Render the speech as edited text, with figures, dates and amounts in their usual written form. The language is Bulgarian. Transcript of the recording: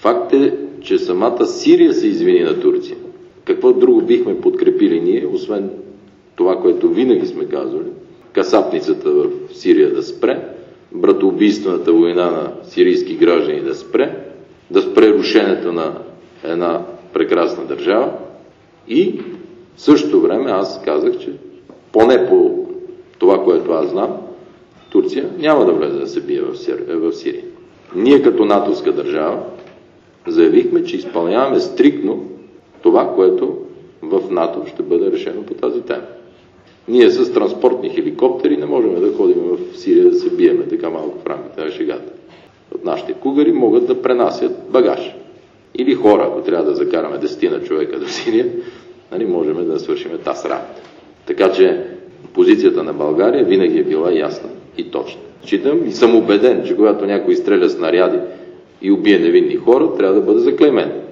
Факт е, че самата Сирия се извини на Турция. Какво друго бихме подкрепили ние, освен това, което винаги сме казвали? Касапницата в Сирия да спре, братоубийствената война на сирийски граждани да спре рушенето на една прекрасна държава и в същото време аз казах, че поне по това, което аз знам, Турция няма да влезе да се бие в Сирия. Ние като натовска държава заявихме, че изпълняваме стриктно това, което в НАТО ще бъде решено по тази тема. Ние с транспортни хеликоптери не можем да ходим в Сирия да се биеме така малко в рамките на шегата. От нашите кугари могат да пренасят багаж. Или хора, ако трябва да закараме 10 човека до Сирия, можем да свършим тази работа. Така че позицията на България винаги е била ясна и точна. Считам и съм убеден, че когато някой изстреля снаряди и убие невинни хора, трябва да бъде заклеймен.